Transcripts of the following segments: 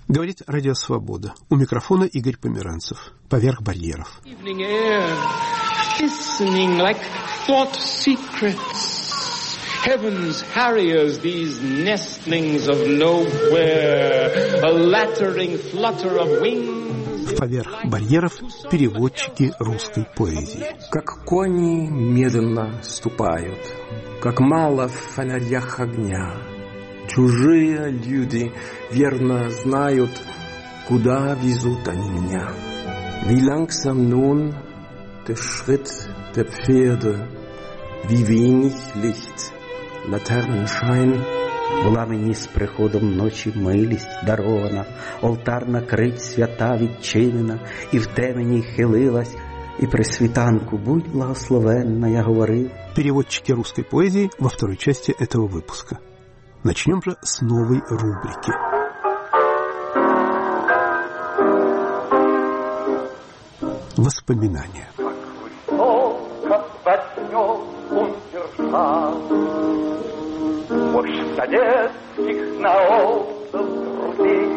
Говорит Радио Свобода. У микрофона Игорь Померанцев. Поверх барьеров. Heaven's harriers, these nestlings of nowhere, a lattering flutter of wings. Поверх барьеров переводчики русской поэзии. Как кони медленно ступают, как мало в фонарях огня. Чужие люди верно знают, куда везут они меня. Wie langsam nun der Schritt der Pferde, wie wenig Licht. Латерншайн. Була мені з приходом ночі милість дарована, олтарна крить свята відчинена, і в темені хилилась, і при світанку будь благословенна, я говорив. Переводчики русской поэзии во второй части этого выпуска. Начнем же с новой рубрики. Воспоминания. Мощь советских народов грудей,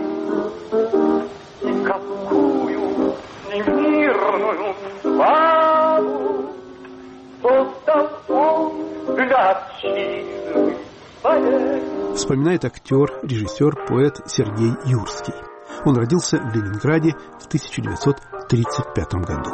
и какую всемирную славу создал он для отчизны своей. Вспоминает актер, режиссер, поэт Сергей Юрский. Он родился в Ленинграде в 1935 году.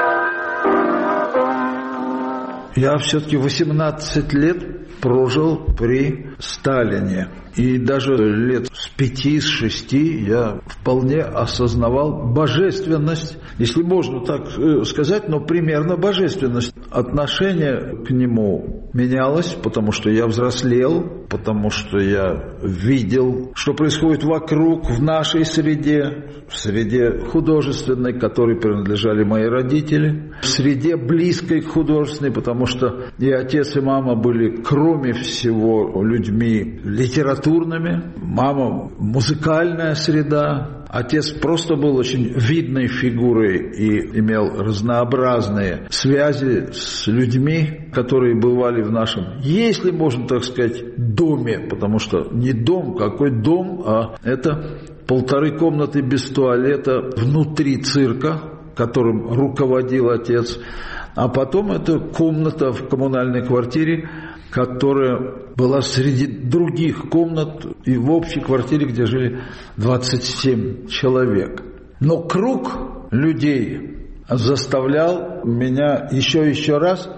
Я все-таки 18 лет прожил при Сталине. И даже лет с 5-6 я вполне осознавал божественность, если можно так сказать, но примерно божественность. Отношение к нему менялось, потому что я взрослел, потому что я видел, что происходит вокруг, в нашей среде, в среде художественной, которой принадлежали мои родители, в среде близкой к художественной, потому что и отец, и мама были, кроме всего, людьми литературными. Мама – музыкальная среда. Отец просто был очень видной фигурой и имел разнообразные связи с людьми, которые бывали в нашем, если можно так сказать, доме. Потому что не дом, какой дом, а это 1,5 комнаты без туалета внутри цирка, которым руководил отец. А потом это комната в коммунальной квартире, которая была среди других комнат и в общей квартире, где жили 27 человек. Но круг людей заставлял меня еще раз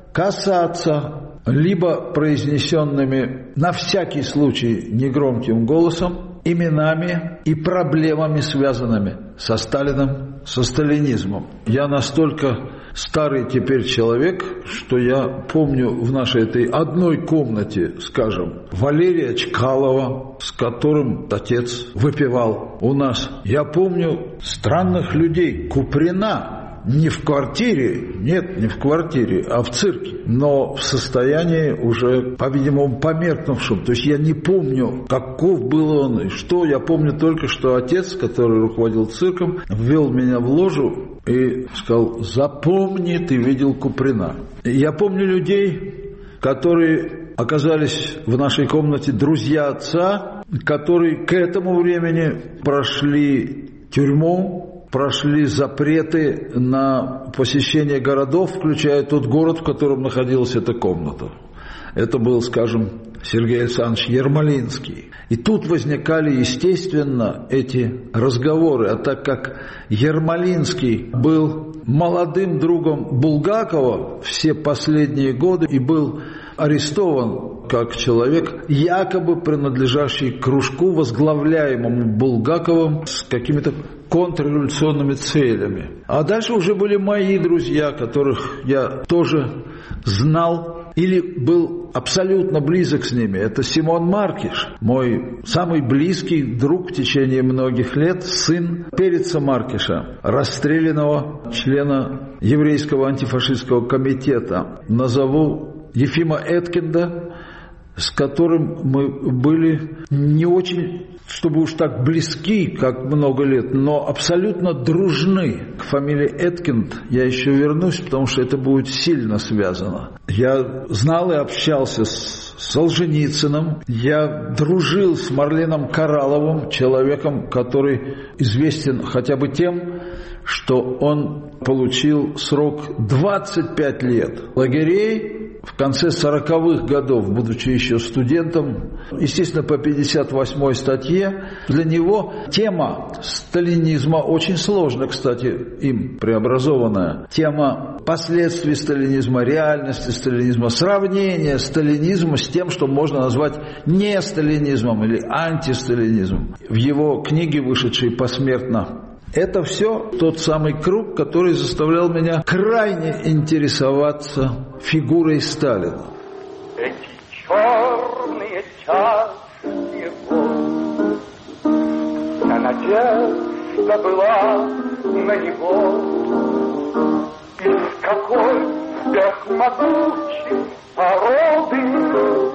касаться либо произнесенными на всякий случай негромким голосом именами и проблемами, связанными со Сталином, со сталинизмом. Я настолько старый теперь человек, что я помню в нашей этой одной комнате, скажем, Валерия Чкалова, с которым отец выпивал у нас. Я помню странных людей, Куприна. Не в квартире, нет, не в квартире, а в цирке. Но в состоянии уже, по-видимому, померкнувшем. То есть я не помню, каков был он и что. Я помню только, что отец, который руководил цирком, ввел меня в ложу и сказал: запомни, ты видел Куприна. Я помню людей, которые оказались в нашей комнате, друзья отца, которые к этому времени прошли тюрьму, прошли запреты на посещение городов, включая тот город, в котором находилась эта комната. Это был, скажем, Сергей Александрович Ермолинский. И тут возникали, естественно, эти разговоры. А так как Ермолинский был молодым другом Булгакова все последние годы и был арестован как человек, якобы принадлежащий кружку, возглавляемому Булгаковым с какими-то контрреволюционными целями. А дальше уже были мои друзья, которых я тоже знал или был абсолютно близок с ними. Это Симон Маркиш, мой самый близкий друг в течение многих лет, сын Переца Маркиша, расстрелянного члена еврейского антифашистского комитета. Назову Ефима Эткинда, с которым мы были не очень, чтобы уж так близки, как много лет, но абсолютно дружны. К фамилии Эткинд я еще вернусь, потому что это будет сильно связано. Я знал и общался с Солженицыным, я дружил с Марленом Коралловым, человеком, который известен хотя бы тем, что он получил срок 25 лет лагерей в конце 40-х годов, будучи еще студентом, естественно, по 58-й статье. Для него тема сталинизма очень сложна, кстати, им преобразованная. Тема последствий сталинизма, реальности сталинизма, сравнение сталинизма с тем, что можно назвать не сталинизмом или антисталинизмом. В его книге, вышедшей посмертно, это все тот самый круг, который заставлял меня крайне интересоваться фигурой Сталина. Эти черные чашки год, вся надежда была на него. Из какой сверхмогучей породы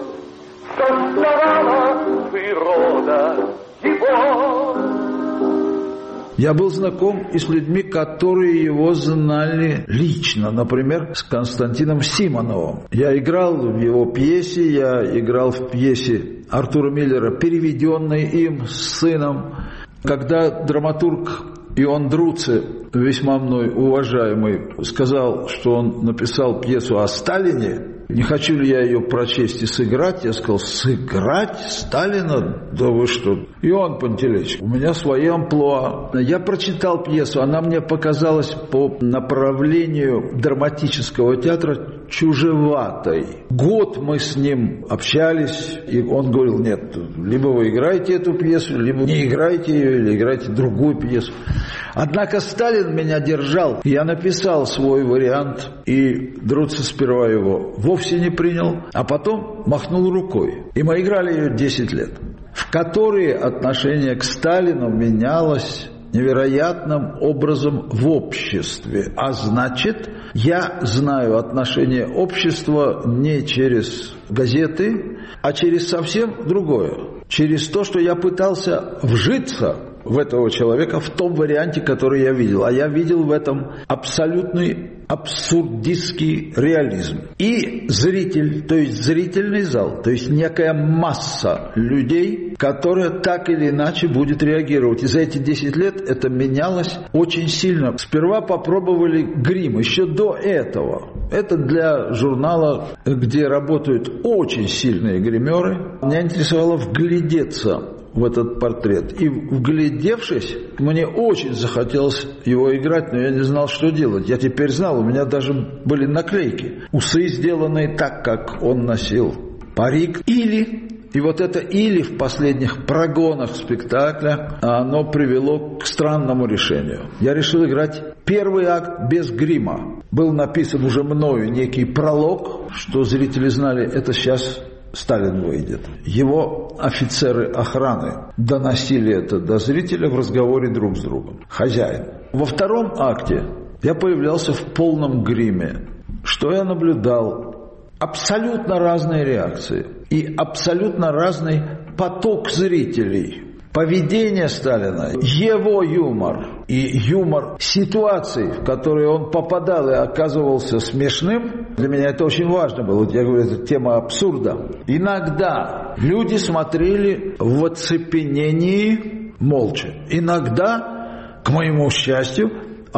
создавала природа его. Я был знаком и с людьми, которые его знали лично, например, с Константином Симоновым. Я играл в его пьесе, я играл в пьесе Артура Миллера, переведенной им с сыном. Когда драматург Иоанн Друци, весьма мной уважаемый, сказал, что он написал пьесу о Сталине, не хочу ли я ее прочесть и сыграть, я сказал: сыграть Сталина? Да вы что? Иоанн Пантелеич, у меня свои амплуа. Я прочитал пьесу, она мне показалась по направлению драматического театра чужеватой. Год мы с ним общались, и он говорил: нет, либо вы играете эту пьесу, либо не играете ее, или играете другую пьесу. Однако Сталин меня держал. Я написал свой вариант, и Друци сперва его вовсе не принял, а потом махнул рукой. И мы играли ее 10 лет, в которые отношение к Сталину менялось невероятным образом в обществе. А значит, я знаю отношение общества не через газеты, а через совсем другое. Через то, что я пытался вжиться в этого человека в том варианте, который я видел. А я видел в этом абсолютный абсурдистский реализм. И зритель, то есть зрительный зал, то есть некая масса людей, которая так или иначе будет реагировать. И за эти 10 лет это менялось очень сильно. Сперва попробовали грим, еще до этого. Это для журнала, где работают очень сильные гримеры. Меня интересовало вглядеться в этот портрет. И вглядевшись, мне очень захотелось его играть, но я не знал, что делать. Я теперь знал, у меня даже были наклейки. Усы, сделанные так, как он носил. Парик. И вот это «или» в последних прогонах спектакля, оно привело к странному решению. Я решил играть первый акт без грима. Был написан уже мною некий пролог, что зрители знали, это сейчас Сталин выйдет. Его офицеры охраны доносили это до зрителя в разговоре друг с другом. Хозяин. Во втором акте я появлялся в полном гриме. Что я наблюдал? Абсолютно разные реакции и абсолютно разный поток зрителей. Поведение Сталина, его юмор и юмор ситуаций, в которые он попадал и оказывался смешным, для меня это очень важно было. Вот я говорю, это тема абсурда. Иногда люди смотрели в оцепенении молча. Иногда, к моему счастью,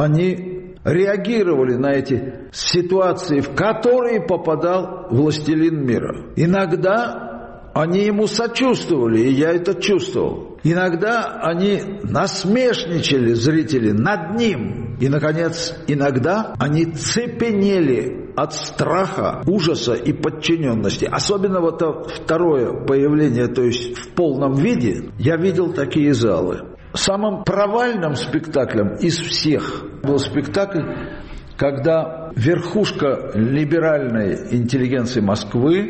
они реагировали на эти ситуации, в которые попадал властелин мира. Иногда они ему сочувствовали, и я это чувствовал. Иногда они насмешничали, зрители, над ним. И, наконец, иногда они цепенели от страха, ужаса и подчиненности. Особенно вот это второе появление, то есть в полном виде, я видел такие залы. Самым провальным спектаклем из всех был спектакль, когда верхушка либеральной интеллигенции Москвы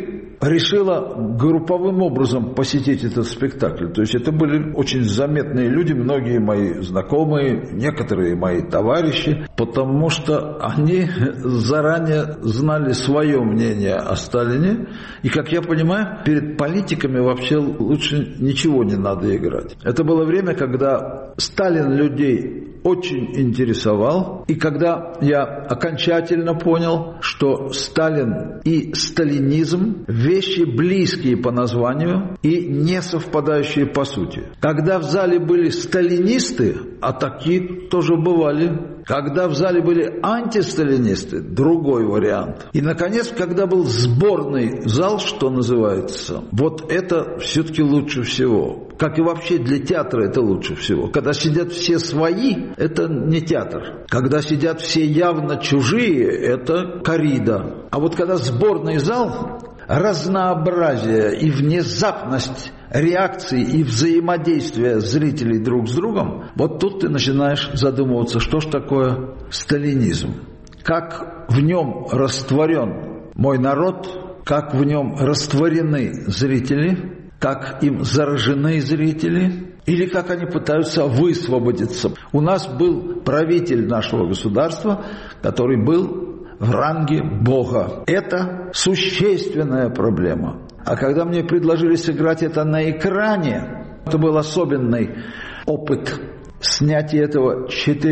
решила групповым образом посетить этот спектакль. То есть это были очень заметные люди, многие мои знакомые, некоторые мои товарищи, потому что они заранее знали свое мнение о Сталине. И, как я понимаю, перед политиками вообще лучше ничего не надо играть. Это было время, когда Сталин людей очень интересовал, и когда я окончательно понял, что Сталин и сталинизм – вещи близкие по названию и не совпадающие по сути. Когда в зале были сталинисты, а такие тоже бывали, когда в зале были антисталинисты, другой вариант. И, наконец, когда был сборный зал, что называется, вот это все-таки лучше всего. Как и вообще для театра это лучше всего. Когда сидят все свои, это не театр. Когда сидят все явно чужие, это коррида. А вот когда сборный зал, разнообразие и внезапность реакции и взаимодействия зрителей друг с другом, вот тут ты начинаешь задумываться, что ж такое сталинизм. Как в нем растворен мой народ, как в нем растворены зрители, как им заражены зрители, или как они пытаются высвободиться. У нас был правитель нашего государства, который был в ранге Бога. Это существенная проблема. А когда мне предложили сыграть это на экране, это был особенный опыт снятия этого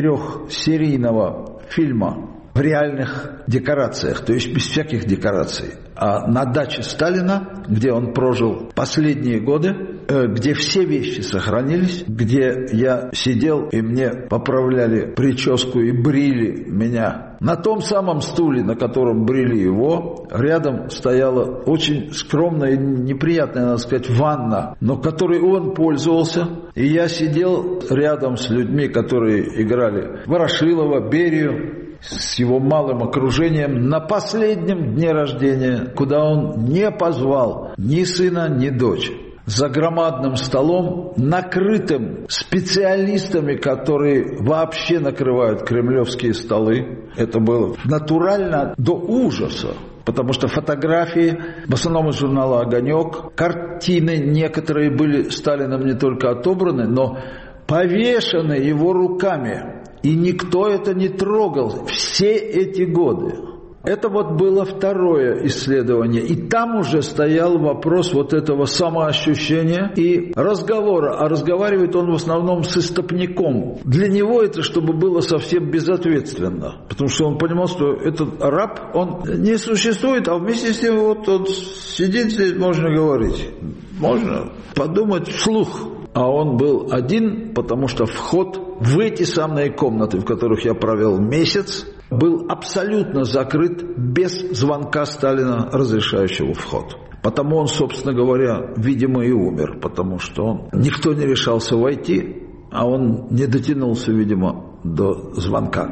4-серийного фильма в реальных декорациях, то есть без всяких декораций. А на даче Сталина, где он прожил последние годы, где все вещи сохранились, где я сидел и мне поправляли прическу и брили меня. На том самом стуле, на котором брили его, рядом стояла очень скромная и неприятная, надо сказать, ванна, но которой он пользовался. И я сидел рядом с людьми, которые играли Ворошилова, Берию, с его малым окружением на последнем дне рождения, куда он не позвал ни сына, ни дочь. За громадным столом, накрытым специалистами, которые вообще накрывают кремлевские столы. Это было натурально до ужаса. Потому что фотографии, в основном из журнала «Огонек», картины некоторые были Сталином не только отобраны, но повешены его руками. И никто это не трогал все эти годы. Это вот было второе исследование. И там уже стоял вопрос вот этого самоощущения и разговора. А разговаривает он в основном с истопником. Для него это чтобы было совсем безответственно. Потому что он понимал, что этот раб, он не существует, а вместе с тем вот он сидит здесь, можно говорить. Можно подумать вслух. А он был один, потому что вход в эти самые комнаты, в которых я провел месяц, был абсолютно закрыт без звонка Сталина, разрешающего вход. Потому он, собственно говоря, видимо, и умер, потому что никто не решался войти, а он не дотянулся, видимо, до звонка.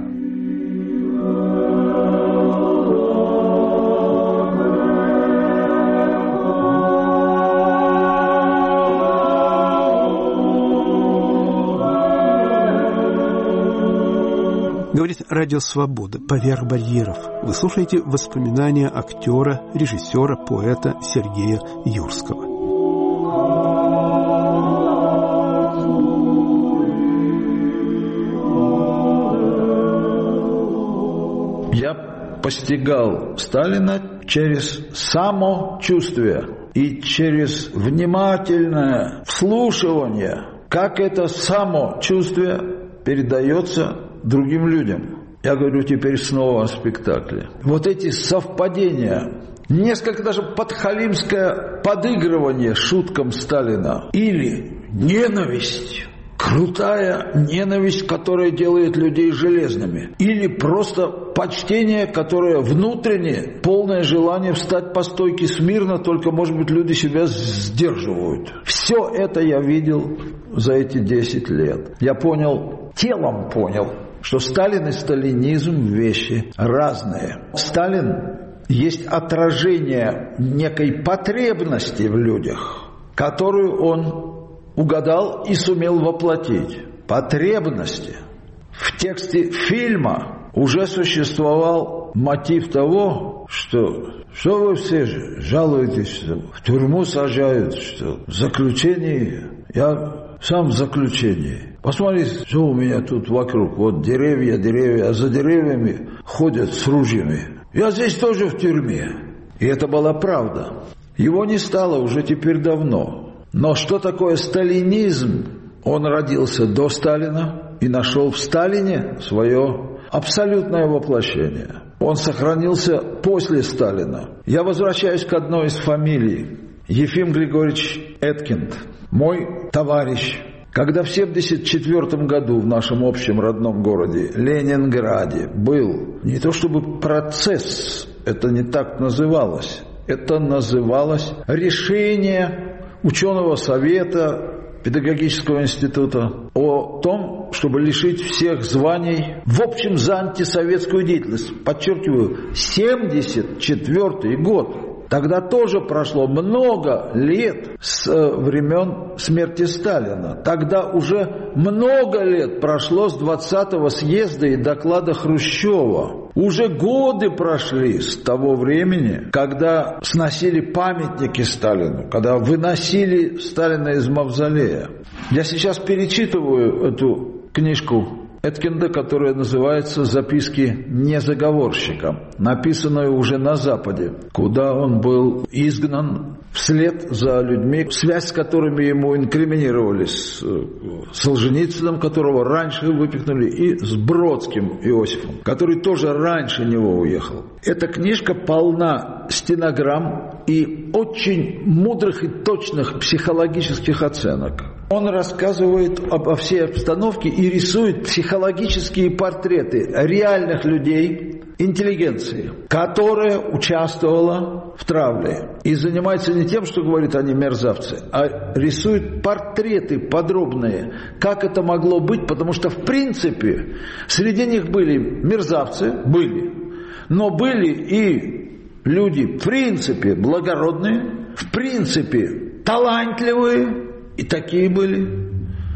Говорит Радио Свобода, поверх барьеров. Вы слушаете воспоминания актера, режиссера, поэта Сергея Юрского. Я постигал Сталина через самочувствие и через внимательное вслушивание, как это самочувствие передается другим людям. Я говорю теперь снова о спектакле. Вот эти совпадения, несколько даже подхалимское подыгрывание шуткам Сталина или ненависть, крутая ненависть, которая делает людей железными, или просто почтение, которое внутренне, полное желание встать по стойке смирно, только, может быть, люди себя сдерживают. Все это я видел за эти 10 лет. Я понял, телом понял, что Сталин и сталинизм вещи разные. Сталин есть отражение некой потребности в людях, которую он угадал и сумел воплотить. Потребности. В тексте фильма уже существовал мотив того, что Что вы все жалуетесь, что в тюрьму сажают, что в заключении? Я сам в заключении. Посмотрите, что у меня тут вокруг. Вот деревья, а за деревьями ходят с ружьями. Я здесь тоже в тюрьме. И это была правда. Его не стало уже теперь давно. Но что такое сталинизм? Он родился до Сталина и нашел в Сталине свое абсолютное воплощение. Он сохранился после Сталина. Я возвращаюсь к одной из фамилий. Ефим Григорьевич Эткинд, мой товарищ. Когда в 1974 году в нашем общем родном городе Ленинграде был не то чтобы процесс, это не так называлось, это называлось решение ученого совета педагогического института о том, чтобы лишить всех званий, в общем, за антисоветскую деятельность. Подчеркиваю, 1974 год. Тогда тоже прошло много лет с времен смерти Сталина. Тогда уже много лет прошло с 20-го съезда и доклада Хрущева. Уже годы прошли с того времени, когда сносили памятники Сталину, когда выносили Сталина из мавзолея. Я сейчас перечитываю эту книжку Эткинда, которая называется «Записки незаговорщика», написанную уже на Западе, куда он был изгнан вслед за людьми, связь с которыми ему инкриминировали, с Солженицыным, которого раньше выпихнули, и с Бродским Иосифом, который тоже раньше него уехал. Эта книжка полна стенограмм и очень мудрых и точных психологических оценок. Он рассказывает обо всей обстановке и рисует психологические портреты реальных людей, интеллигенции, которая участвовала в травле. И занимается не тем, что говорит они мерзавцы, а рисует портреты подробные, как это могло быть, потому что в принципе среди них были мерзавцы, но были и люди в принципе благородные, в принципе талантливые, и такие были.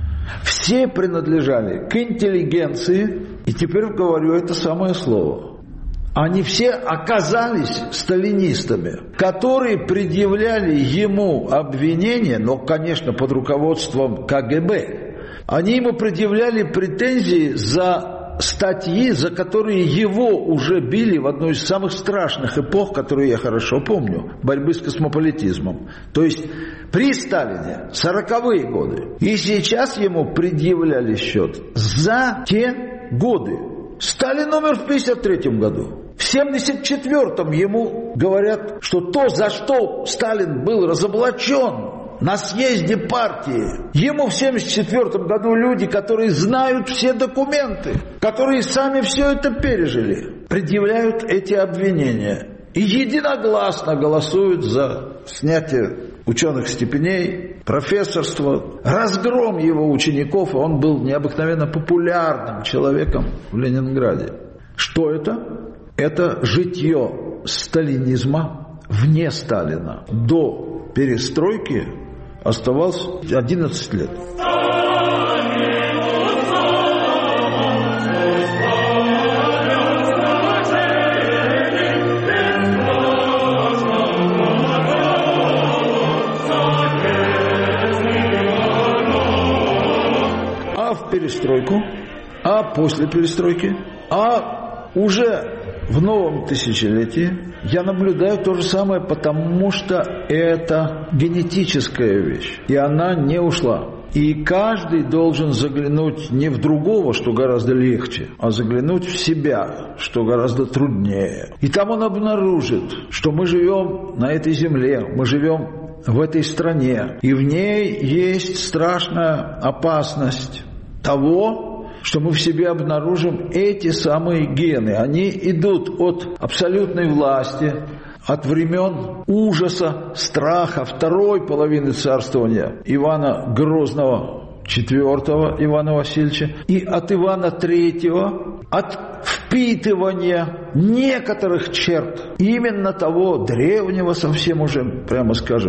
Все принадлежали к интеллигенции, и теперь говорю это самое слово. Они все оказались сталинистами, которые предъявляли ему обвинения, но, конечно, под руководством КГБ. Они ему предъявляли претензии за статьи, за которые его уже били в одну из самых страшных эпох, которые я хорошо помню, борьбы с космополитизмом. То есть при Сталине 40-е годы. И сейчас ему предъявляли счет за те годы. Сталин умер в 1953 году. В 1974 ему говорят, что то, за что Сталин был разоблачен на съезде партии, ему в 1974 году люди, которые знают все документы, которые сами все это пережили, предъявляют эти обвинения и единогласно голосуют за снятие ученых степеней, профессорство, разгром его учеников. Он был необыкновенно популярным человеком в Ленинграде. Что это? Это житье сталинизма вне Сталина. До перестройки оставалось 11 лет. А в перестройку, а после перестройки, а уже в новом тысячелетии я наблюдаю то же самое, потому что это генетическая вещь, и она не ушла. И каждый должен заглянуть не в другого, что гораздо легче, а заглянуть в себя, что гораздо труднее. И там он обнаружит, что мы живем на этой земле, мы живем в этой стране, и в ней есть страшная опасность того, что мы в себе обнаружим эти самые гены. Они идут от абсолютной власти, от времен ужаса, страха второй половины царствования Ивана Грозного, IV Ивана Васильевича, и от Ивана III, от впитывания некоторых черт именно того древнего, совсем уже, прямо скажем,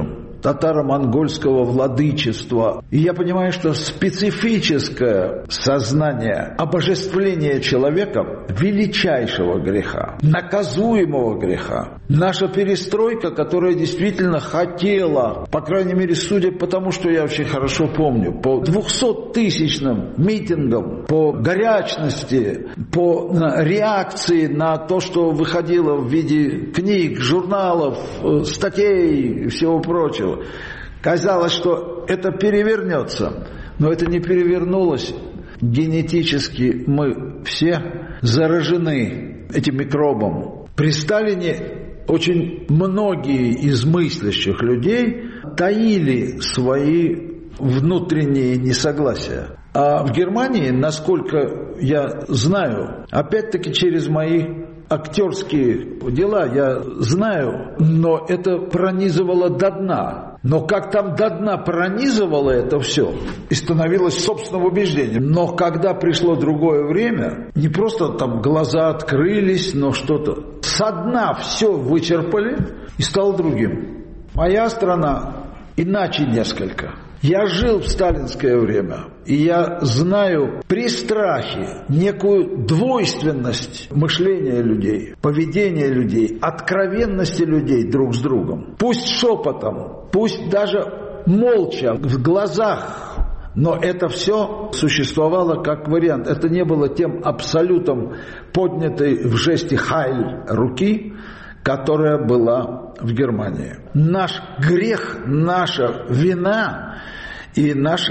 татаро-монгольского владычества. И я понимаю, что специфическое сознание обожествления человека, величайшего греха, наказуемого греха, наша перестройка, которая действительно хотела, по крайней мере, судя по тому, что я очень хорошо помню, по 200-тысячным митингам, по горячности, по реакции на то, что выходило в виде книг, журналов, статей и всего прочего. Казалось, что это перевернется, но это не перевернулось. Генетически мы все заражены этим микробом. При Сталине очень многие из мыслящих людей таили свои внутренние несогласия. А в Германии, насколько я знаю, опять-таки через мои актерские дела я знаю, но это пронизывало до дна. Но как там до дна пронизывало это все и становилось собственным убеждением. Но когда пришло другое время, не просто там глаза открылись, но что-то со дна все вычерпали и стало другим. Моя страна иначе несколько. Я жил в сталинское время, и я знаю при страхе некую двойственность мышления людей, поведения людей, откровенности людей друг с другом. Пусть шепотом, пусть даже молча, в глазах, но это все существовало как вариант. Это не было тем абсолютом поднятой в жесте «Хайль» руки, которая была в Германии. Наш грех, наша вина и наш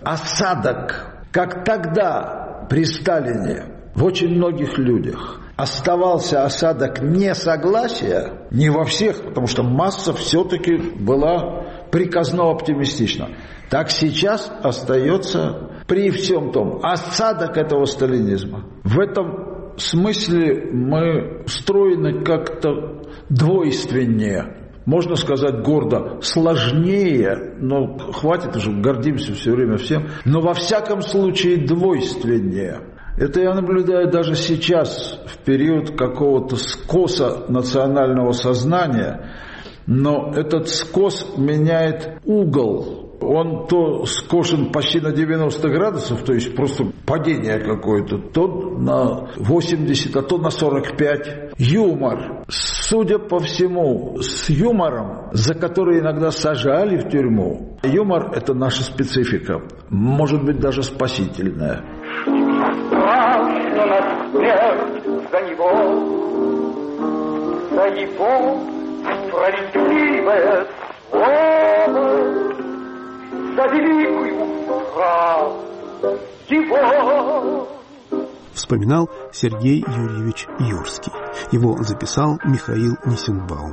осадок, как тогда при Сталине в очень многих людях оставался осадок несогласия, не во всех, потому что масса все-таки была приказно оптимистична. Так сейчас остается при всем том осадок этого сталинизма. В этом смысле мы устроены как-то двойственнее. Можно сказать гордо, сложнее, но хватит уже, гордимся все время всем, но во всяком случае двойственнее. Это я наблюдаю даже сейчас, в период какого-то скоса национального сознания, но этот скос меняет угол. Он то скошен почти на 90 градусов, то есть просто падение какое-то, то на 80, а то на 45. Юмор. Судя по всему, с юмором, за который иногда сажали в тюрьму, юмор – это наша специфика, может быть, даже спасительная. Страшно на смерть за его справедливое слово, за великую правду его. Вспоминал Сергей Юрьевич Юрский. Его записал Михаил Нисенбаум.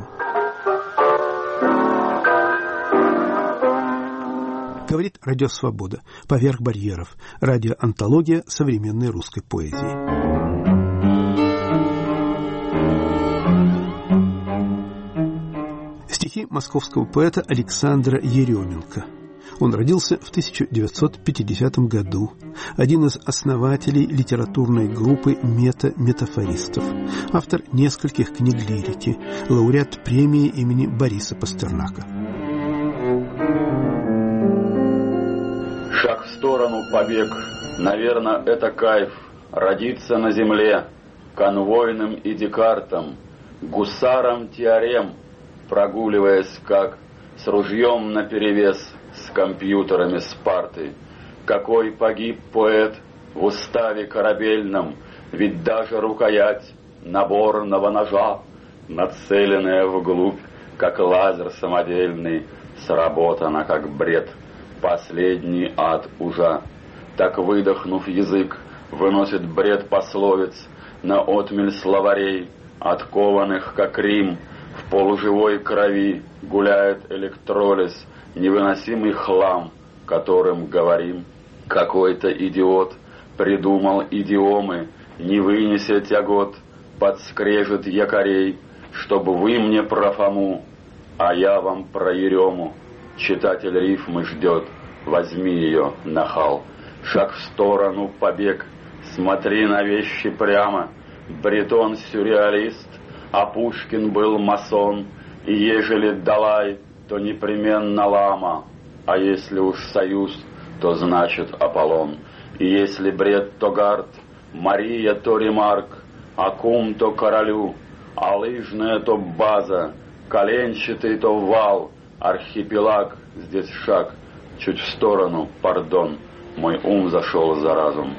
Говорит Радио Свобода. Поверх барьеров. Радиоантология современной русской поэзии. Стихи московского поэта Александра Еременко. Он родился в 1950 году. Один из основателей литературной группы метафористов. Автор нескольких книг лирики. Лауреат премии имени Бориса Пастернака. Шаг в сторону, побег. Наверное, это кайф. Родиться на земле. Конвойным и Декартом. Гусаром теорем. Прогуливаясь как с ружьем наперевес. С компьютерами Спарты. Какой погиб поэт в уставе корабельном, ведь даже рукоять наборного ножа, нацеленная вглубь, как лазер самодельный, сработана как бред, последний ад ужа. Так, выдохнув язык, выносит бред пословиц на отмель словарей, откованных как Рим, в полуживой крови гуляет электролиз, невыносимый хлам, которым говорим. Какой-то идиот придумал идиомы, не вынеся тягот, подскрежет якорей, чтобы вы мне про Фому, а я вам про Ерему. Читатель рифмы ждет, возьми ее, нахал. Шаг в сторону, побег, смотри на вещи прямо. Бретон сюрреалист, а Пушкин был масон, и ежели Далай то непременно лама, а если уж союз, то значит Аполлон. И если бред, то гард, Мария, то ремарк, Акум, то королю, а лыжная, то база, коленчатый, то вал, архипелаг, здесь шаг, чуть в сторону, пардон, мой ум зашел за разум.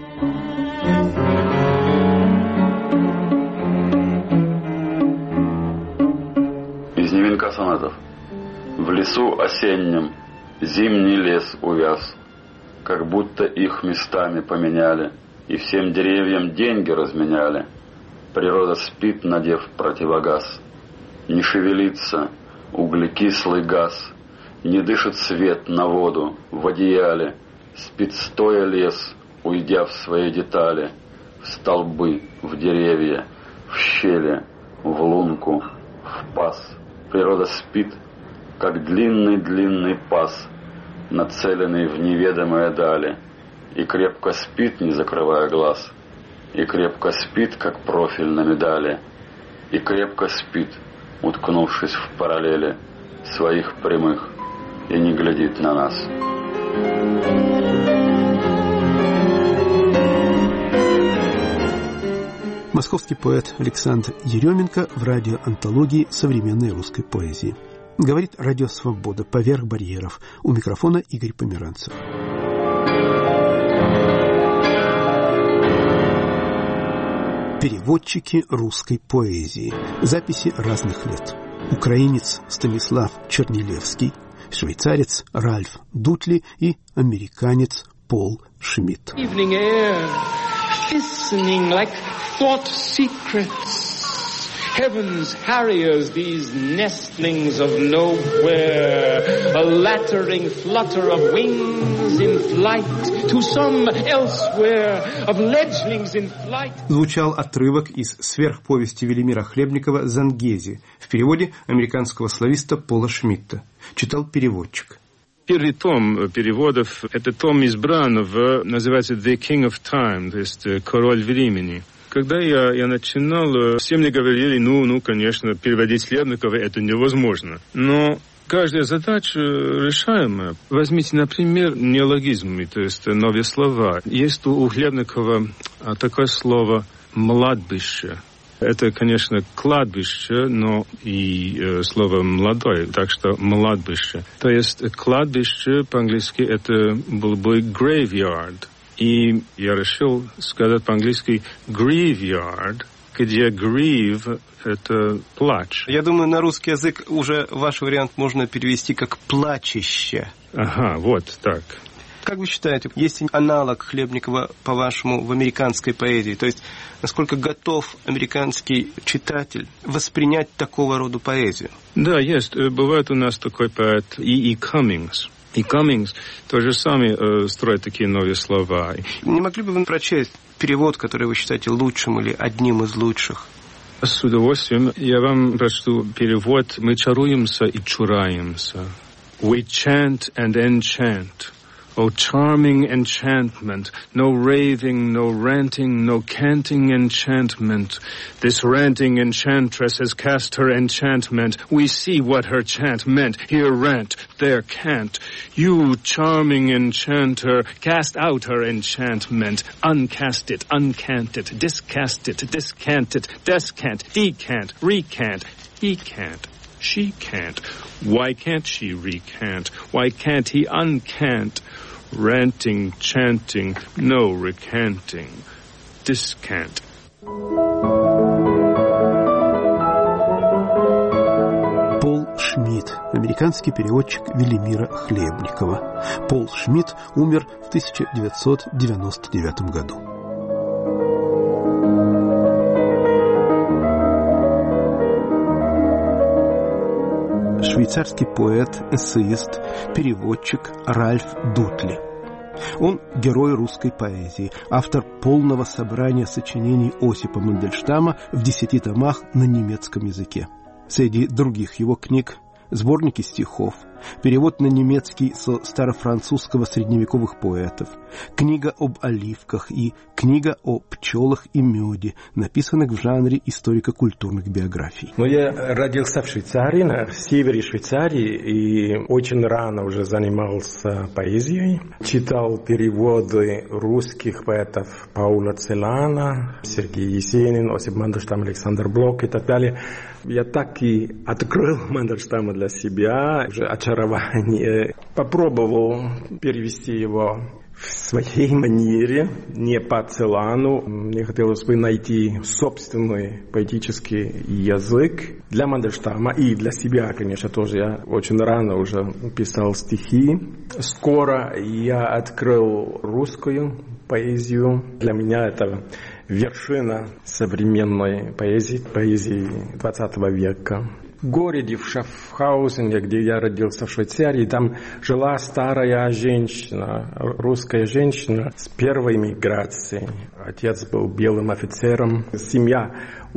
Из Невинка сонетов. В лесу осеннем зимний лес увяз, как будто их местами поменяли, и всем деревьям деньги разменяли. Природа спит, надев противогаз. Не шевелится углекислый газ, не дышит свет на воду в одеяле. Спит стоя лес, уйдя в свои детали, в столбы, в деревья, в щели, в лунку, в паз. Природа спит, как длинный-длинный паз, нацеленный в неведомые дали, и крепко спит, не закрывая глаз, и крепко спит, как профиль на медали, и крепко спит, уткнувшись в параллели своих прямых, и не глядит на нас. Московский поэт Александр Еременко в радиоантологии современной русской поэзии. Говорит Радио Свобода поверх барьеров. У микрофона Игорь Померанцев. Переводчики русской поэзии. Записи разных лет. Украинец Станислав Чернилевский, швейцарец Ральф Дутли и американец Пол Шмидт. Evening air, listening like thought secrets. Heaven's harriers, these nestlings of nowhere, a lattering flutter of wings in flight to some elsewhere, of fledglings in flight. Звучал отрывок из сверхповести Велимира Хлебникова «Зангези» в переводе американского слависта Пола Шмидта. Читал переводчик. Первый том переводов – это том избранного, называется «The King of Time», то есть «Король времени». Когда я начинал, все мне говорили, конечно, переводить Хлебникова это невозможно. Но каждая задача решаемая. Возьмите, например, неологизмы, то есть новые слова. Есть у Хлебникова такое слово «младбище». Это, конечно, кладбище, но и слово «молодой», так что «младбище». То есть кладбище по-английски это был бы «graveyard». И я решил сказать по-английски graveyard, где grieve – это плач. Я думаю, на русский язык уже ваш вариант можно перевести как «плачище». Ага, вот так. Как вы считаете, есть аналог Хлебникова, по-вашему, в американской поэзии? То есть, насколько готов американский читатель воспринять такого рода поэзию? Да, есть. Бывает у нас такой поэт И. Каммингс. И Каммингс тоже сами строит такие новые слова. Не могли бы вы прочесть перевод, который вы считаете лучшим или одним из лучших? С удовольствием. Я вам прочту перевод. Мы чаруемся и чураемся. We chant and enchant. O charming enchantment, no raving, no ranting, no canting enchantment. This ranting enchantress has cast her enchantment. We see what her chant meant. Here rant, there cant. You, charming enchanter, cast out her enchantment. Uncast it, uncant it, discast it, descant it, descant, decant, recant. He can't, she can't. Why can't she recant? Why can't he uncant? Ranting, chanting, no recanting. Discant. Пол Шмидт, американский переводчик Велимира Хлебникова. Пол Шмидт умер в 1999 году. Швейцарский поэт, эссеист, переводчик Ральф Дутли. Он герой русской поэзии, автор полного собрания сочинений Осипа Мандельштама в 10 томах на немецком языке. Среди других его книг сборники стихов, перевод на немецкий со старофранцузского средневековых поэтов, книга об оливках и книга о пчелах и меде, написанных в жанре историко-культурных биографий. Но я родился в Швейцарии, на севере Швейцарии, и очень рано уже занимался поэзией. Читал переводы русских поэтов Пауля Целана, Сергей Есенин, Осип Мандельштам, Александр Блок и так далее. Я так и открыл Мандельштама для себя, уже очарование. Попробовал перевести его в своей манере, не по Целану. Мне хотелось бы найти собственный поэтический язык для Мандельштама и для себя, конечно, тоже. Я очень рано уже писал стихи. Скоро я открыл русскую поэзию. Для меня это вершина современной поэзии 20 века. В городе, в Шафхаузене, где я родился в Швейцарии, там жила старая женщина, русская женщина с первой миграцией. Отец был белым офицером. Семья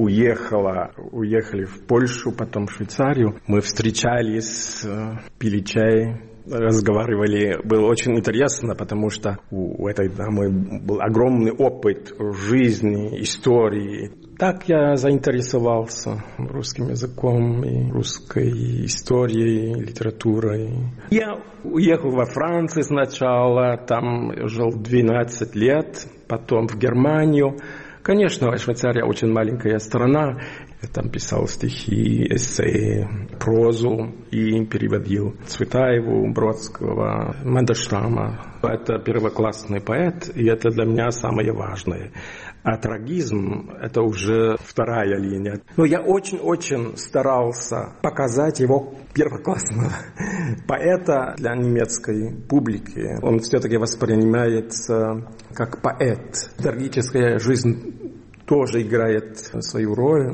уехали в Польшу, потом в Швейцарию. Мы встречались, пили чай, разговаривали. Было очень интересно, потому что у этой дамы был огромный опыт жизни, истории. Так я заинтересовался русским языком, и русской историей, литературой. Я уехал во Францию сначала, там жил 12 лет, потом в Германию. Конечно, Швейцария очень маленькая страна. Я там писал стихи, эссе, прозу и переводил Цветаеву, Бродского, Мандельштама. Это первоклассный поэт, и это для меня самое важное. А трагизм – это уже вторая линия. Но я очень-очень старался показать его первоклассного поэта для немецкой публики. Он все-таки воспринимается как поэт. Трагическая жизнь тоже играет свою роль.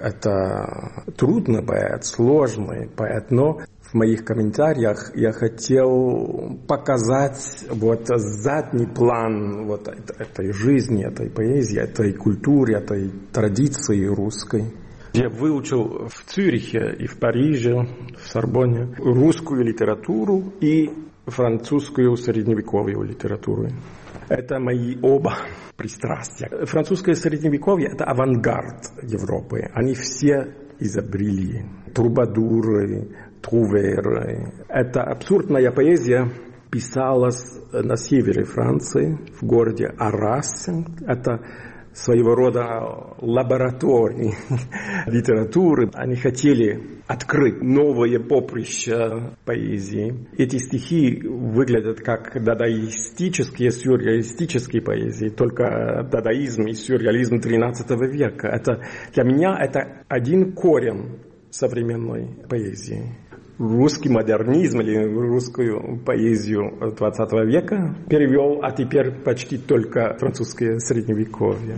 Это трудный поэт, сложный поэт, но в моих комментариях я хотел показать вот задний план вот этой жизни, этой поэзии, этой культуры, этой традиции русской. Я выучил в Цюрихе и в Париже, в Сорбонне, русскую литературу и французскую средневековую литературу. Это мои оба пристрастия. Французское средневековье – это авангард Европы. Они все изобрели. Трубадуры, труверы. Это абсурдная поэзия писалась на севере Франции, в городе Арras. Это своего рода лаборатории литературы. Они хотели открыть новое поприще поэзии. Эти стихи выглядят как дадаистические, сюрреалистические поэзии, только дадаизм и сюрреализм XIII века. Это, для меня это один корень современной поэзии. Русский модернизм или русскую поэзию 20 века перевел, а теперь почти только французское средневековье.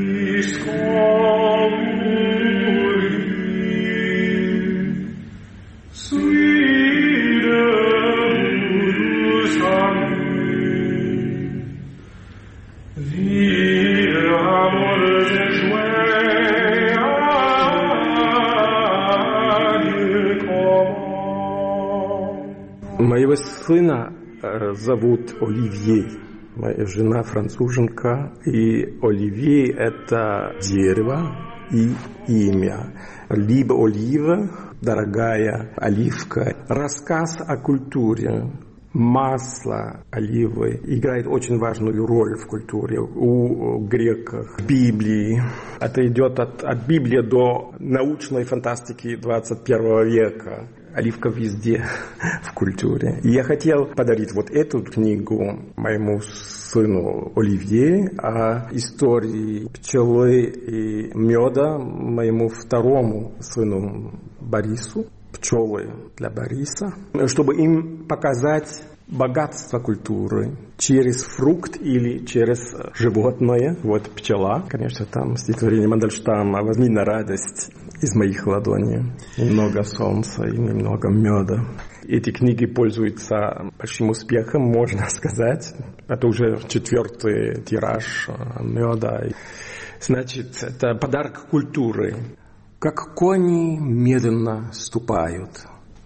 Моего сына зовут Оливье. Моя жена француженка. И Оливье – это дерево и имя. Либо олива, дорогая оливка. Рассказ о культуре. Масло оливы играет очень важную роль в культуре. У греков, в Библии. Это идет от Библии до научной фантастики 21 века. Оливка везде в культуре. И я хотел подарить вот эту книгу моему сыну Оливье, а истории пчелы и меда моему второму сыну Борису. Пчелы для Бориса, чтобы им показать богатство культуры через фрукт или через животное. Вот пчела, конечно, там стихотворение Мандельштама «Возьми на радость из моих ладоней». Немного солнца и немного меда. Эти книги пользуются большим успехом, можно сказать. Это уже 4-й тираж меда. Значит, это подарок культуры. Как кони медленно ступают,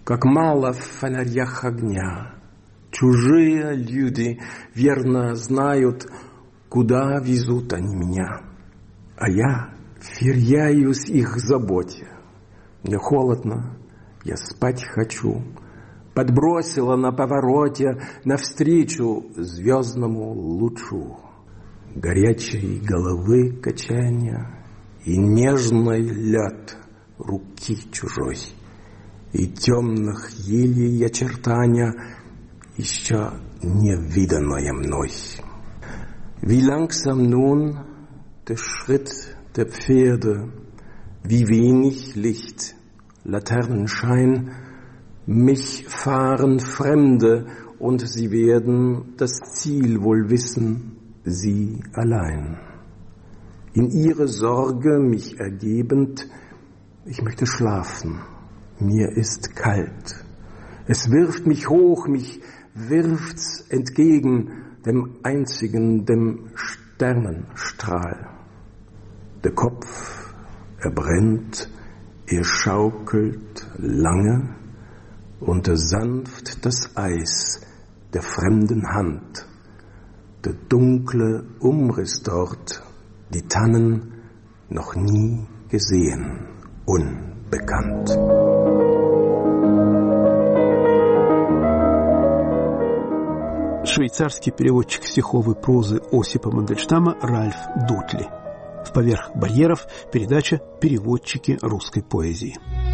как мало в фонарях огня. Чужие люди верно знают, куда везут они меня. А я теряюсь их заботе. Мне холодно, я спать хочу. Подбросила на повороте навстречу звездному лучу. Горячей головы качания и нежный лед руки чужой, и темных елей очертания еще не виданное мной. Wie langsam nun der Schritt der Pferde, wie wenig Licht, Laternenschein, mich fahren Fremde und sie werden das Ziel wohl wissen, sie allein. In ihre Sorge mich ergebend, ich möchte schlafen, mir ist kalt. Es wirft mich hoch, mich wirft's entgegen, dem einzigen, dem Sternenstrahl. Der Kopf, er brennt, er schaukelt lange, und sanft das Eis der fremden Hand, der dunkle Umriss dort, die Tannen noch nie gesehen, unbekannt. Швейцарский переводчик стихов и прозы Осипа Мандельштама Ральф Дутли. В «Поверх барьеров» передача «Переводчики русской поэзии».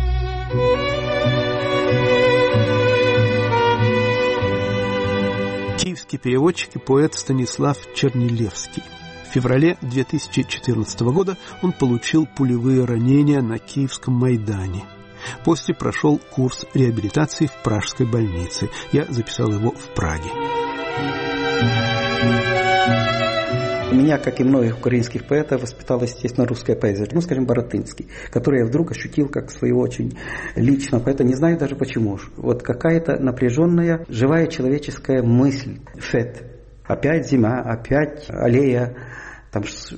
Киевский переводчик и поэт Станислав Чернилевский. В феврале 2014 года он получил пулевые ранения на Киевском Майдане. После прошел курс реабилитации в Пражской больнице. Я записал его в Праге. Меня, как и многих украинских поэтов, воспитала, естественно, русская поэзия. Ну, скажем, Баратынский, который я вдруг ощутил как своего очень личного поэта. Не знаю даже почему. Вот какая-то напряженная, живая человеческая мысль. Фет. Опять зима, опять аллея. Там с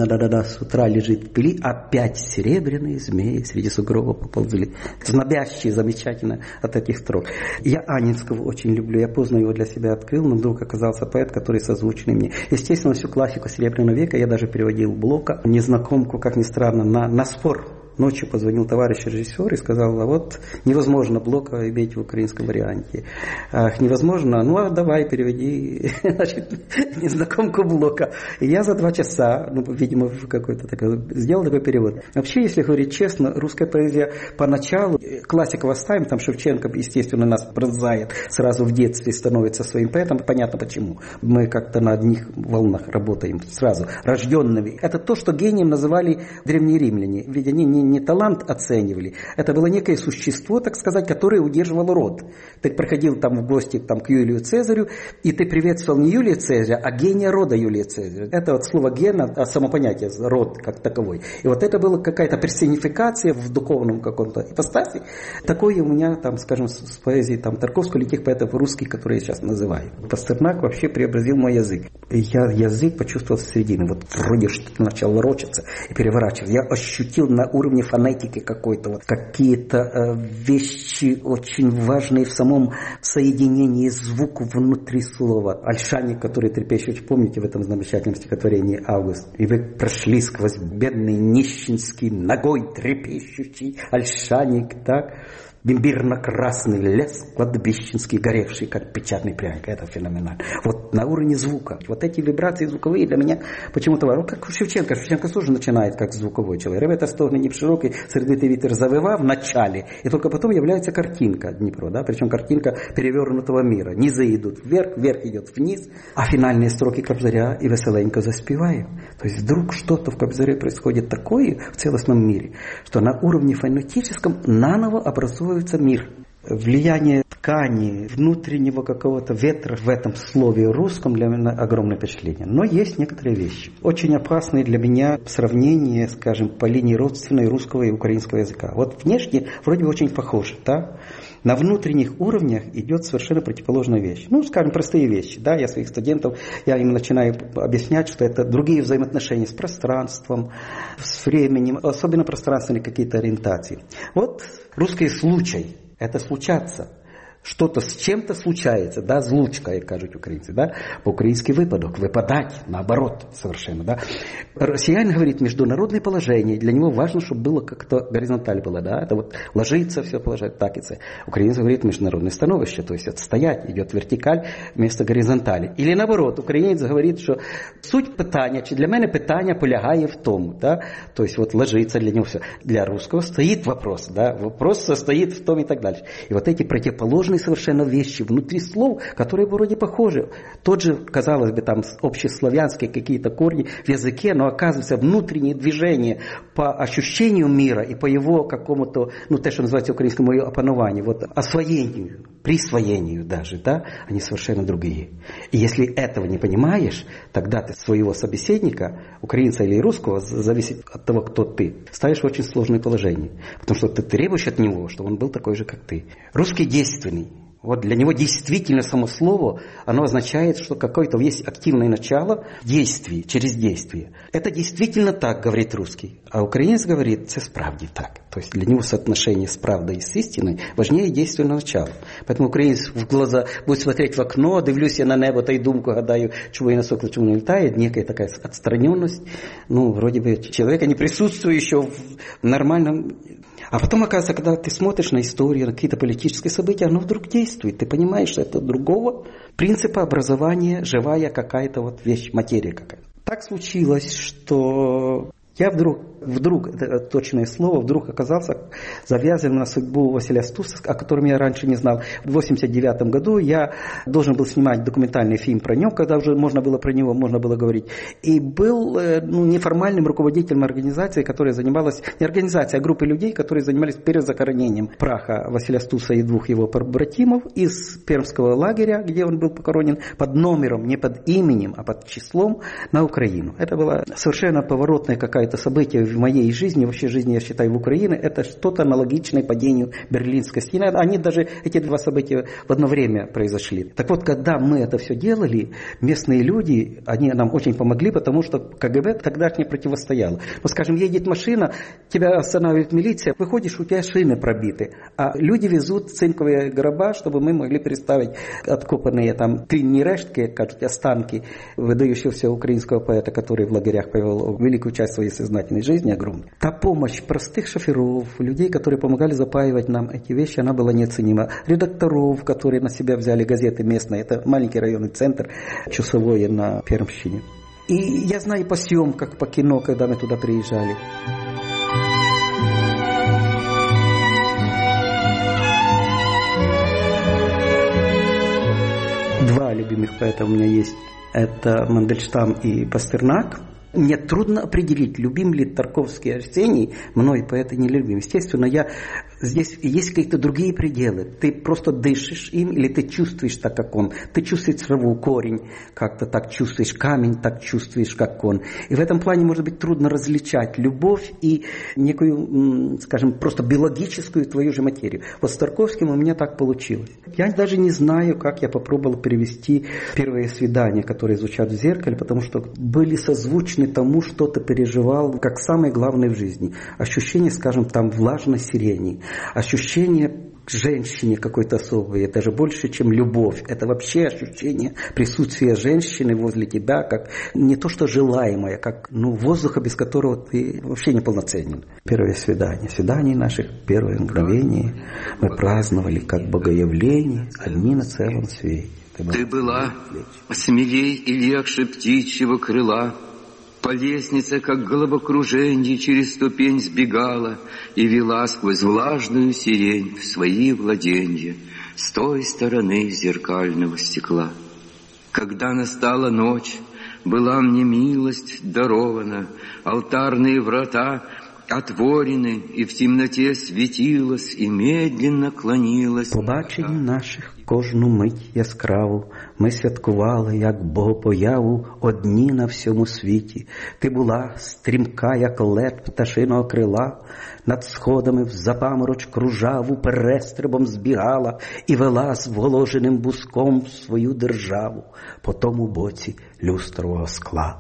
утра лежит в пыли, опять серебряные змеи среди сугробов поползли. Знобящие замечательно от этих строк. Я Анинского очень люблю, я поздно его для себя открыл, но вдруг оказался поэт, который созвучный мне. Естественно, всю классику Серебряного века я даже переводил Блока, незнакомку, как ни странно, на спор. Ночью позвонил товарищ режиссер и сказал: а вот невозможно Блока иметь в украинском варианте. Ах, невозможно? Ну, а давай переведи, значит, незнакомку Блока. И я за 2 часа, ну, видимо, какой-то такой, сделал такой перевод. Вообще, если говорить честно, русская поэзия поначалу, классиков оставим, там Шевченко, естественно, нас пронзает, сразу в детстве становится своим поэтом, понятно почему. Мы как-то на одних волнах работаем сразу, рожденными. Это то, что гением называли древние римляне, ведь они не талант оценивали, это было некое существо, так сказать, которое удерживало род. Ты приходил там в гости там, к Юлию Цезарю, и ты приветствовал не Юлия Цезаря, а гения рода Юлия Цезаря. Это вот слово гена, само понятие, род как таковой. И вот это была какая-то персонификация в духовном каком-то ипостаси. Такое у меня, там, скажем, с поэзией там, Тарковского или тех поэтов русских, которые я сейчас называю. Пастернак вообще преобразил мой язык. Я язык почувствовал с середины. Вот вроде что-то начал ворочаться и переворачиваться. Я ощутил на уровне фонетики какой-то, вот, какие-то вещи очень важные в самом соединении звука внутри слова. Ольшаник, который трепещет, помните в этом замечательном стихотворении «Август»? И вы прошли сквозь бедный нищенский, ногой трепещущий Ольшаник, так? Бимбирно-красный лес кладбищенский, горевший, как печатный пряник. Это феноменально. Вот на уровне звука. Вот эти вибрации звуковые для меня почему-то... Ну, как у Шевченко. Шевченко тоже начинает как звуковой человек. «Ревета стогне Дніп широкий, сердитий вітер завива» в начале. И только потом является картинка Днепра. Да? Причем картинка перевернутого мира. Низы идут вверх, вверх идет вниз. А финальные строки Кобзаря «И веселенько заспеваем». То есть вдруг что-то в Кобзаре происходит такое в целостном мире, что на уровне фонетическом наново образуется мир. Влияние ткани, внутреннего какого-то ветра в этом слове русском для меня огромное впечатление. Но есть некоторые вещи, очень опасные для меня в сравнении, скажем, по линии родственной русского и украинского языка. Вот внешне вроде бы очень похожи, да? На внутренних уровнях идет совершенно противоположная вещь. Ну, скажем, простые вещи. Да? Я своих студентов, я им начинаю объяснять, что это другие взаимоотношения с пространством, с временем, особенно пространственные какие-то ориентации. Вот русский случай. Это случаться. Что-то з чим-то случається, да, злучка, як кажуть українці, да, по-українськи випадок, выпадать, наоборот, совершенно, да. Россиянин говорит международное положение, для него важно, чтобы было как-то горизонталь было, да, это вот ложиться, все положить, так и це. Украинец говорит международное становище, то есть отстоять, идет вертикаль вместо горизонтали. Или наоборот, українець говорит, що суть питання, чи для мене питання полягає в тому, да, то есть вот ложиться для него все. Для русского стоит вопрос, да, вопрос состоит в том и так дальше. И вот эти противоположные совершенно вещи внутри слов, которые вроде похожи. Тот же, казалось бы, там общеславянские какие-то корни в языке, но оказывается внутреннее движение по ощущению мира и по его какому-то, ну, то, что называется украинскому опанованию, вот освоению, присвоению даже, да, они совершенно другие. И если этого не понимаешь, тогда ты своего собеседника, украинца или русского, зависит от того, кто ты, ставишь в очень сложное положение. Потому что ты требуешь от него, чтобы он был такой же, как ты. Русский действенный. Вот для него действительно само слово, оно означает, что какое-то есть активное начало действий, через действие. Это действительно так, говорит русский. А украинец говорит, это справді так. То есть для него соотношение с правдой и с истиной важнее действенного начала. Поэтому украинец в глаза будет смотреть в окно, дивлюсь я на небо, та й думку гадаю, чего я на сокол, чего не летает, некая такая отстраненность, ну, вроде бы человека, не присутствующего в нормальном... А потом, оказывается, когда ты смотришь на историю, на какие-то политические события, оно вдруг действует. Ты понимаешь, что это другого принципа образования, живая какая-то вот вещь, материя какая-то. Так случилось, что я вдруг, это точное слово, вдруг оказался завязан на судьбу Василия Стуса, о котором я раньше не знал. В 1989 году я должен был снимать документальный фильм про него, когда уже можно было про него, можно было говорить. И был неформальным руководителем организации, которая занималась, не организации, а группы людей, которые занимались перезахоронением праха Василия Стуса и двух его побратимов из пермского лагеря, где он был похоронен, под номером, не под именем, а под числом, на Украину. Это было совершенно поворотное какое-то событие в моей жизни, вообще жизни, я считаю, в Украине, это что-то аналогичное падению Берлинской стены. Они даже, эти два события в одно время произошли. Так вот, когда мы это все делали, местные люди, они нам очень помогли, потому что КГБ тогда не противостояло. Ну, скажем, едет машина, тебя останавливает милиция, выходишь, у тебя шины пробиты, а люди везут цинковые гроба, чтобы мы могли представить откопанные там клинні рештки, кажут, останки выдающегося украинского поэта, который в лагерях провел великую часть своей сознательной жизни, огромной. Та помощь простых шоферов, людей, которые помогали запаивать нам эти вещи, она была неоценима. Редакторов, которые на себя взяли газеты местные, это маленький районный центр, Чусовое на Пермщине. И я знаю по съемках, по кино, когда мы туда приезжали. Два любимых поэта у меня есть. Это Мандельштам и Пастернак. Мне трудно определить, любим ли Тарковский и Арсений, мной поэты не любим. Естественно, здесь есть какие-то другие пределы. Ты просто дышишь им, или ты чувствуешь так, как он. Ты чувствуешь траву, корень, как-то так чувствуешь, камень так чувствуешь, как он. И в этом плане, может быть, трудно различать любовь и некую, скажем, просто биологическую твою же материю. Вот с Тарковским у меня так получилось. Я даже не знаю, как я попробовал перевести первые свидания, которые звучат в зеркале, потому что были созвучны тому, что ты переживал, как самое главное в жизни. Ощущение, скажем, там влажной сирени, ощущение к женщине какой-то особой, это же больше, чем любовь. Это вообще ощущение присутствия женщины возле тебя, как не то что желаемое, как воздуха, без которого ты вообще неполноценен. Первое свидание наших, первое мгновение мы праздновали как богоявление, одни на целом свете. Ты была смелей и легче птичьего крыла, по лестнице, как головокруженье, через ступень сбегала и вела сквозь влажную сирень в свои владенья с той стороны зеркального стекла. Когда настала ночь, была мне милость дарована, алтарные врата отворены, и в темноте светилась и медленно клонилась. Побачень наших кожну мить яскраву ми святкували, як Богопояву, одні на всьому світі. Ти була стрімка, як лед пташиного крила, над сходами в запамороч кружаву перестрибом збігала і вела з вголоженим буском свою державу по тому боці люстрового скла.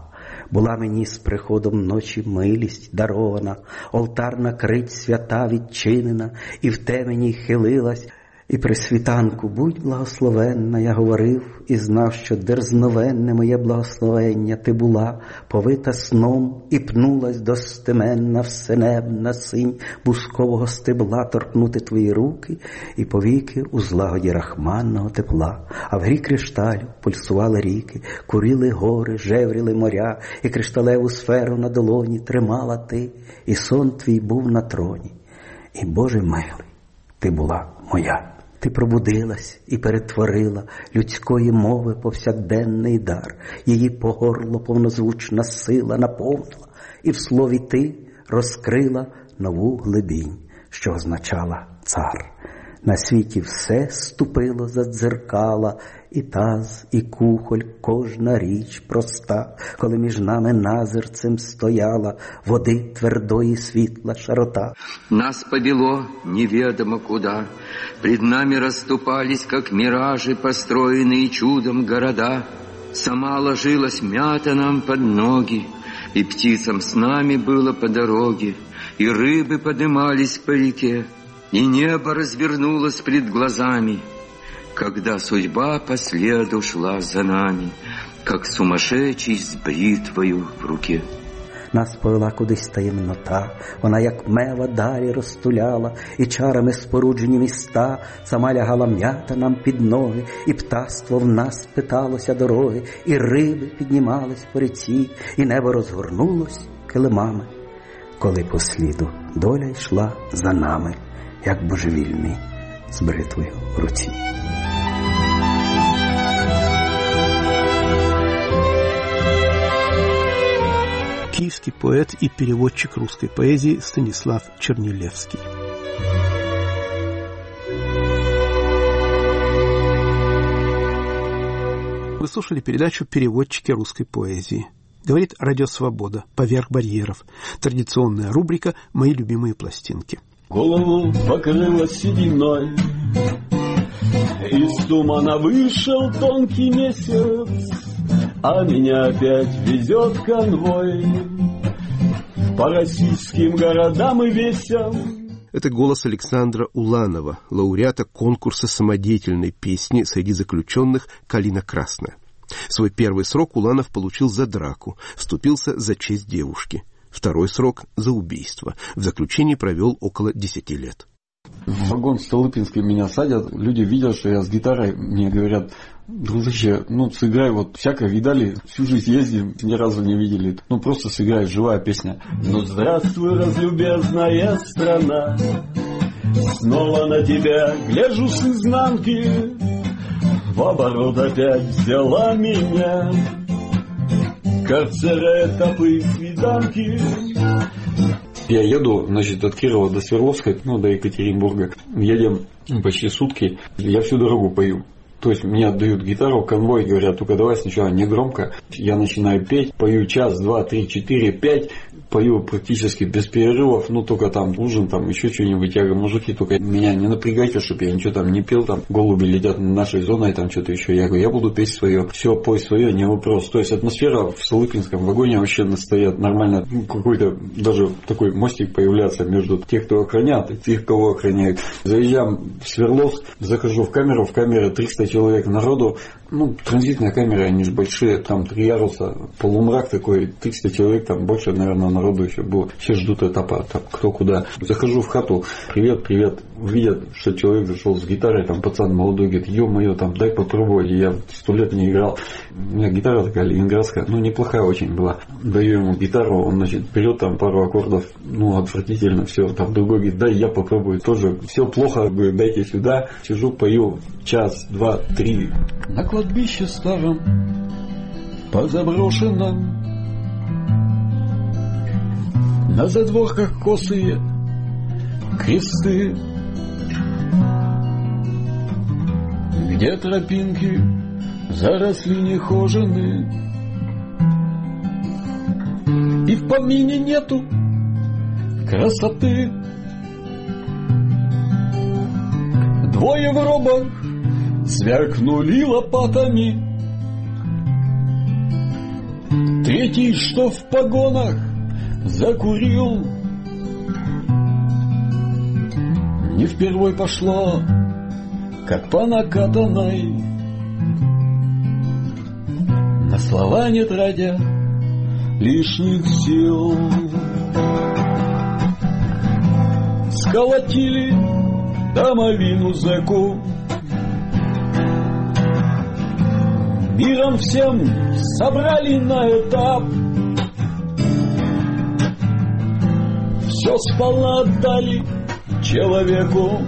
Була мені з приходом ночі милість дарована, олтарна крить свята відчинена, і в темені хилилась, і при світанку будь благословенна, я говорив і знав, що дерзновенне моє благословення ти була, повита сном, і пнулась достеменна всенебна синь бускового стебла торкнути твої руки, і повіки у злагоді рахманного тепла. А в грі кришталю пульсували ріки, курили гори, жевріли моря, і кришталеву сферу на долоні тримала ти, і сон твій був на троні. І, Боже милий, ти була моя. Ти пробудилась і перетворила людської мови повсякденний дар. Її по горло повнозвучна сила наповнила, і в слові ти розкрила нову глибінь, що означала цар. На світі все ступило задзеркала, і таз, і кухоль, кожна річ проста, коли між нами назирцем стояла води твердої світла широта. Нас повело неведомо куда, пред нами расступались, как миражи, построенные чудом города. Сама ложилась мята нам под ноги, и птицам с нами было по дороге, и рыбы поднимались по реке, и небо развернулось пред глазами, когда судьба по следу шла за нами, как сумасшедший с бритвою в руке. Нас повела кудись таємнота, вона як мева далі розтуляла, і чарами споруджені міста, сама лягала м'ята нам під ноги, і птаство в нас питалося дороги, і риби піднімались по ріці, і небо розгорнулось килимами, коли по сліду доля йшла за нами, як божевільний з бритвою в руці. Киевский поэт и переводчик русской поэзии Станислав Чернилевский. Вы слушали передачу «Переводчики русской поэзии». Говорит Радио Свобода, поверх барьеров. Традиционная рубрика «Мои любимые пластинки». Голову покрыло сединой, из тумана вышел тонкий месяц, а меня опять везет конвой по российским городам и весям. Это голос Александра Уланова, лауреата конкурса самодеятельной песни среди заключенных «Калина красная». Свой первый срок Уланов получил за драку, вступился за честь девушки. Второй срок – за убийство. В заключении провел около 10 лет. В вагон Столыпинский меня садят, люди видят, что я с гитарой, мне говорят: дружище, сыграй, всякое видали, всю жизнь ездим, ни разу не видели, просто сыграй, живая песня. Здравствуй, разлюбезная страна, снова на тебя гляжу с изнанки, в оборот опять взяла меня карцера, этапы, свиданки. Я еду, от Кирова до Свердловска, до Екатеринбурга. Едем почти сутки, я всю дорогу пою. То есть мне отдают гитару, конвой, говорят: только давай сначала не громко. Я начинаю петь, пою час, 2, 3, 4, 5, пою практически без перерывов, только там ужин, еще что-нибудь. Я говорю: мужики, только меня не напрягайте, чтобы я ничего там не пел, голуби летят над нашей зоной, что-то еще. Я говорю: я буду петь свое, все, пой свое, не вопрос. То есть атмосфера в Столыпинском вагоне вообще настоят нормально, какой-то даже такой мостик появляется между тех, кто охраняет, и тех, кого охраняют. Заезжаем в Свердловск, захожу в камере 300 человек народу, транзитная камера, они же большие, там 3 яруса, полумрак такой, 300 человек, там больше, наверное, народу еще было. Все ждут этапа, кто куда. Захожу в хату: привет, видят, что человек зашел с гитарой, пацан молодой, говорит: ё-моё, дай попробовать. Я 100 лет не играл. У меня гитара такая ленинградская, неплохая очень была. Даю ему гитару, он, берет пару аккордов, отвратительно, все, другой говорит: дай я попробую, тоже все плохо, говорит: дайте сюда. Сижу, пою час, 2, 3. На кладбище старом, позаброшенном, на задворках косые кресты, где тропинки заросли нехожены, и в помине нету красоты. Двое в робах сверкнули лопатами, третий, что в погонах, закурил. Не впервой пошло, как по накатанной, на слова не тратя лишних сил. Сколотили домовину зэку, миром всем собрали на этап, все сполна отдали человеку.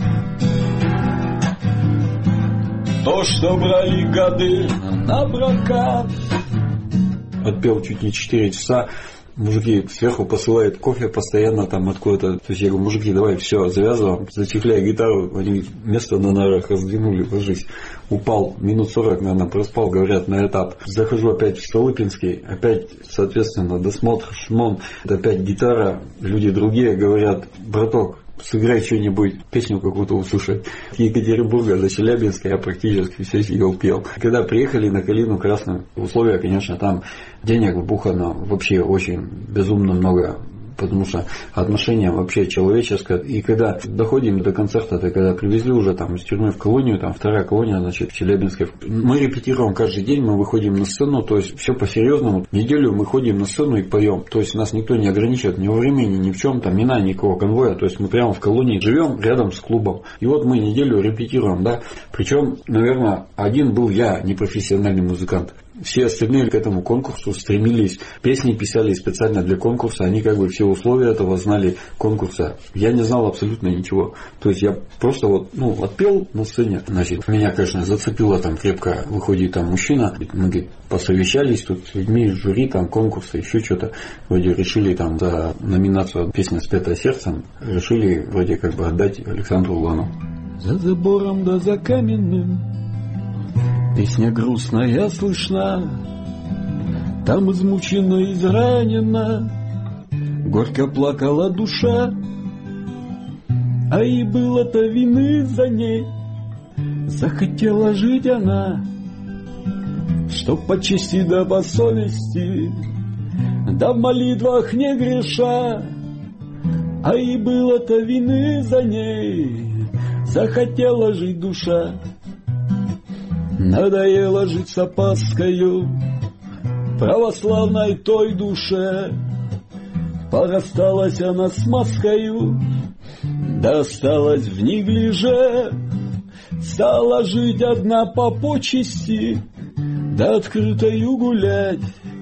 То, что брали годы на прокат. Отпел чуть не 4 часа. Мужики сверху посылают кофе постоянно там откуда-то. То есть я говорю, мужики, давай все, завязываем, зачехляй гитару. Они место на нарах раздвинули, ложись. Упал, минут 40, наверное, проспал, говорят, на этап. Захожу опять в Столыпинский, опять, соответственно, досмотр, шмон. Опять гитара, люди другие говорят, браток, сыграй что-нибудь, песню какую-то услышать. С Екатеринбурга до Челябинска я практически все сидел, пел. Когда приехали на Калину Красную, условия, конечно, там денег вбухано вообще очень безумно много, потому что отношение вообще человеческое. И когда доходим до концерта, то когда привезли уже там из тюрьмы в колонию, там вторая колония, значит, в Челябинске, мы репетируем каждый день, мы выходим на сцену, то есть все по-серьезному. Неделю мы ходим на сцену и поем, то есть нас никто не ограничивает ни во времени, ни в чем, там, ни никакого конвоя, то есть мы прямо в колонии живем рядом с клубом. И вот мы неделю репетируем, да. Причем, наверное, один был я, непрофессиональный музыкант. Все остальные к этому конкурсу стремились, песни писали специально для конкурса, они как бы все условия этого знали конкурса. Я не знал абсолютно ничего. То есть я просто вот, отпел на сцене. Значит, меня, конечно, зацепило там крепко, выходит там мужчина, мы, говорит, посовещались тут с людьми, жюри там конкурса, еще что-то. Вроде решили там за номинацию «Песня, спетая сердцем», решили вроде как бы отдать Александру Уланову. За забором да за каменным песня грустная слышна, там измучена, изранена, горько плакала душа, а и было-то вины за ней, захотела жить она, чтоб по чести да по совести, да в молитвах не греша, а и было-то вины за ней, захотела жить душа. Надоело жить с опаскою православной той душе, порасталась она с маскою, да осталась в неглиже, стала жить одна по почести, да открытою гулять.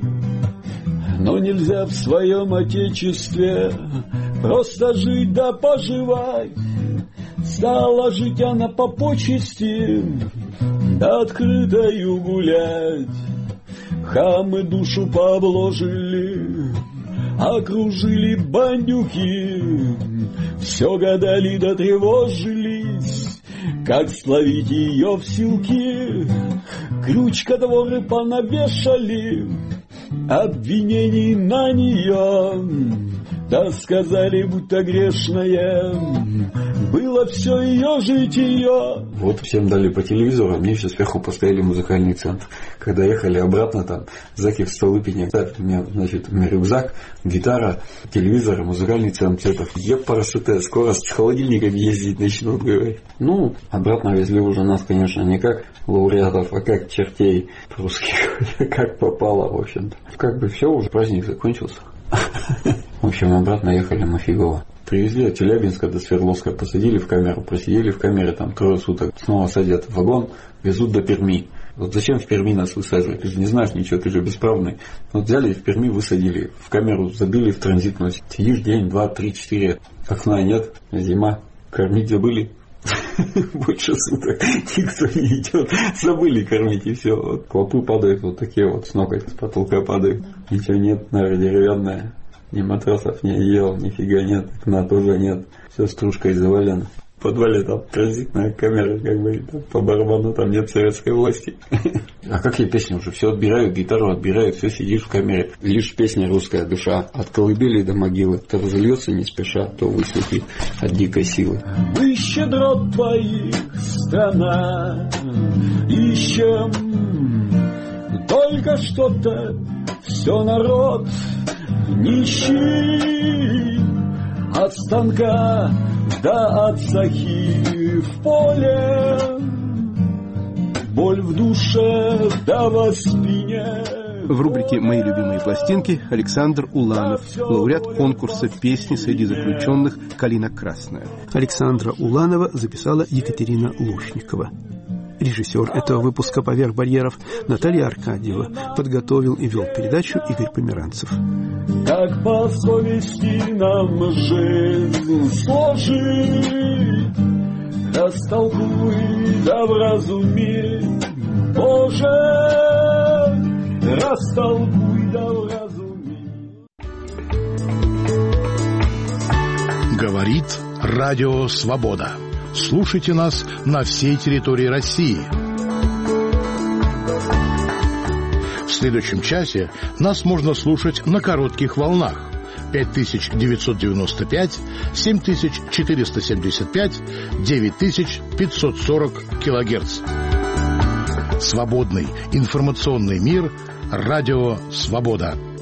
Но нельзя в своем отечестве просто жить да поживать, стала жить она по почести, да открытою гулять. Хамы душу пообложили, окружили бандюки, все гадали да тревожились, как словить ее в силки. Крючкотворы понавешали обвинений на нее, да сказали, будто грешная было все ее житие. Вот всем дали по телевизору, мне все сверху поставили музыкальный центр. Когда ехали обратно, там, зэки в Столыпине, у меня, значит, у меня рюкзак, гитара, телевизор, музыкальный центр. Епарасоте, скоро с холодильниками ездить начнут, говорить. Обратно везли уже нас, конечно, не как лауреатов, а как чертей русских, как попало, в общем-то. Как бы все, уже праздник закончился. В общем, обратно ехали мы фигово. Привезли от Челябинска до Свердловска, посадили в камеру, просидели в камере там 3 суток, снова садят в вагон, везут до Перми. Вот зачем в Перми нас высаживать? Ты же не знаешь ничего, ты же бесправный. Вот взяли в Перми, высадили, в камеру забили в транзитную. Сидишь день, 2, 3, 4, окна нет, зима, кормить забыли. Больше суток никто не идет, забыли кормить и все. Вот клопы падают вот такие вот с ноготь, с потолка падают. Ничего нет, наверное, деревянная. Ни матрасов, ни одеял, нифига нет, окна тоже нет. Все стружкой завалено. В подвале там транзитная камера, как бы там, по барабану, там нет советской власти. А какие песни уже? Все отбирают, гитару отбирают, все сидишь в камере. Лишь песня «Русская душа» от колыбели до могилы. То разольется не спеша, то высветит от дикой силы. Мы щедрот твоих страна ищем, то только что-то все народ нищий, от станка до от сахи в поле, боль в душе да во спине. В рубрике «Мои любимые пластинки» Александр Уланов, лауреат конкурса песни среди заключенных «Калина красная». Александра Уланова записала Екатерина Лушникова. Режиссер этого выпуска «Поверх барьеров» Наталья Аркадьева. Подготовил и вел передачу Игорь Померанцев. Как по совести нам жизнь сложить, растолкуй да вразуми, Боже, растолкуй да вразуми. Говорит Радио Свобода. Слушайте нас на всей территории России. В следующем часе нас можно слушать на коротких волнах 5995, 7475, 9540 килогерц. Свободный информационный мир. Радио Свобода.